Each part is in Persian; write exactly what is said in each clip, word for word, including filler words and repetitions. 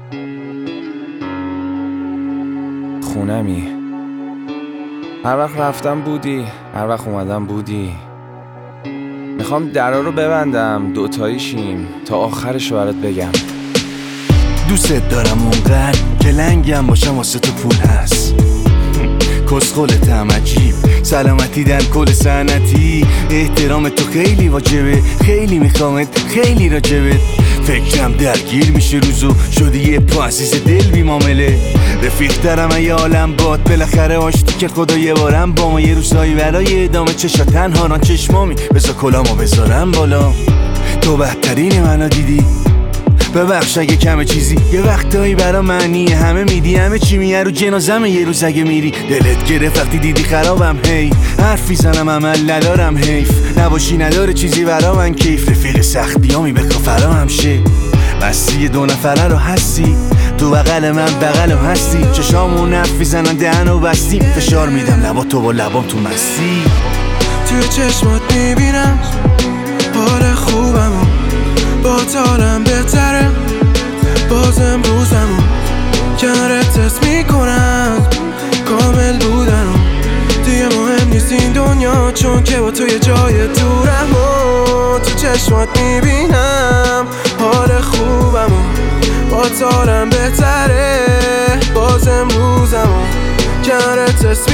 خونمی، هر وقت رفتم بودی، هر وقت اومدم بودی. میخوام درا رو ببندم دوتایی شیم تا آخرش رو برات بگم. دوست دارم اونقدر که لنگم باشم واسه تو پول هست. کسخلتم عجیب، سلامتی در کل سنتی. احترام تو خیلی واجبه، خیلی میخوامت، خیلی راجبت. فکرم درگیر میشه روزو، شدی یه پا عزیز دل بی معامله. رفیق دارم یه عالم باد، بالاخره آشتی که خدا یه بارم با ما. یه روزایی برای ادامه چشا تنها ران چشمامی، بذار کلامو بذارم بالا. تو بهترین منو دیدی، ببخش اگه کمه چیزی. یه وقتایی برا معنی همه میدی، همه چی میه رو جنازمه. یه روز اگه میری دلت گرفت وقتی دیدی خرابم، هی حرفی زنم عمل ندارم، حیف نباشی نداره چیزی برا من کیف. رفیق سختیامی بخوا فرا همشه، بستی دو نفره رو هستی. تو بغل من بغل هستی، چشامون حرفی زنن دهنو بستی. فشار میدم لبا تو با لبام تو مستی. توی چشمات میبینم حال خوبمو، با تالم بهتره باز امروزمو. کنارت تست میکنم کامل بودنم، دیگه مهم نیست این دنیا چون که با تو یه جای دورم. و تو چشمات میبینم حال خوبمو، با تالم بهتره باز امروزمو. کنارت تست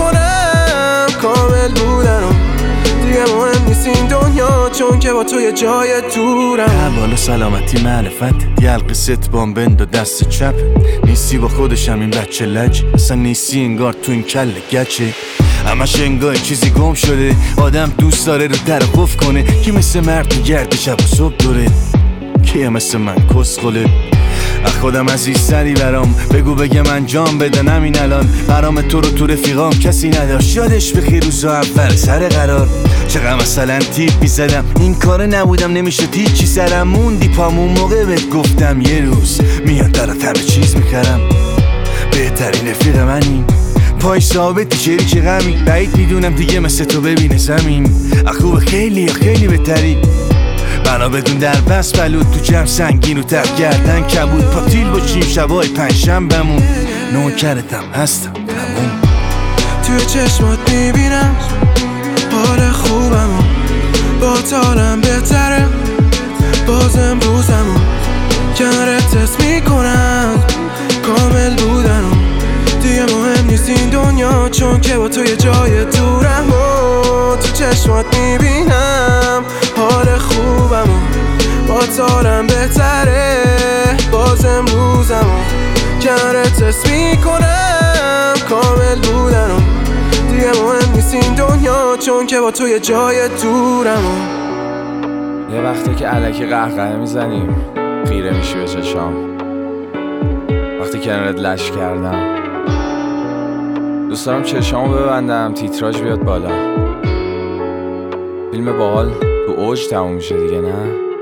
میکنم کامل بودنم، دیگه مهم نیست این دنیا چون که با تو یه جای دورم. بالا سلامتی معرفت، یلق ست بام بند و دست چپ. نیستی با خودشم این بچه لج، اصلا نیستی انگار تو این کل گچه. همش انگار چیزی گم شده، آدم دوست داره رو در قف کنه. کی مثل مرد میگرده شب و صبح دوره، کیه مثل من کسخله. اخ خودم عزیزتری برام، بگو بگم انجام بدن همین الان. برام تو رو تو رفیقام کسی نداشت، یادش بخیر روزا اول سر قرار. چقدر مثلا تیپ میزدم این کار نبودم، نمیشه تیچی سرم موندی پامون. موقع بهت گفتم یه روز میاد درات همه چیز میکردم. بهترین رفیق منی، پای ثابتی شریک چه غمی. بعید میدونم دیگه مثل تو ببینه زمین. اخوب خیلی خیلی بهتری، بنا بدون در بس بلود. تو جمع سنگین و تق گردن کبود، پاتیل باشیم شبای پنجشنبه‌مون. نوکرتم هستم تموم. توی چشمات میبینم حال خوبمو، با تالم بهتره باز امروزمو. کنارت تست میکنم کامل بودنم، دیگه مهم نیست این دنیا چون که با تو یه جای دورم. و تو چشمات میبینم حال خوبمو، با تالم بهتره باز امروزمو. کنارت تست میکنم کامل بودنم، دیگه مهم نیست این دنیا چون که با تو یه جای دورم. یه وقتی که الکی قهقه میزنیم خیره میشی به چشام، وقتی کنارت لش کردم. دوست دارم چشامو ببندم تیتراژ بیاد بالا، فیلم باحال تو اوج تموم میشه دیگه نه؟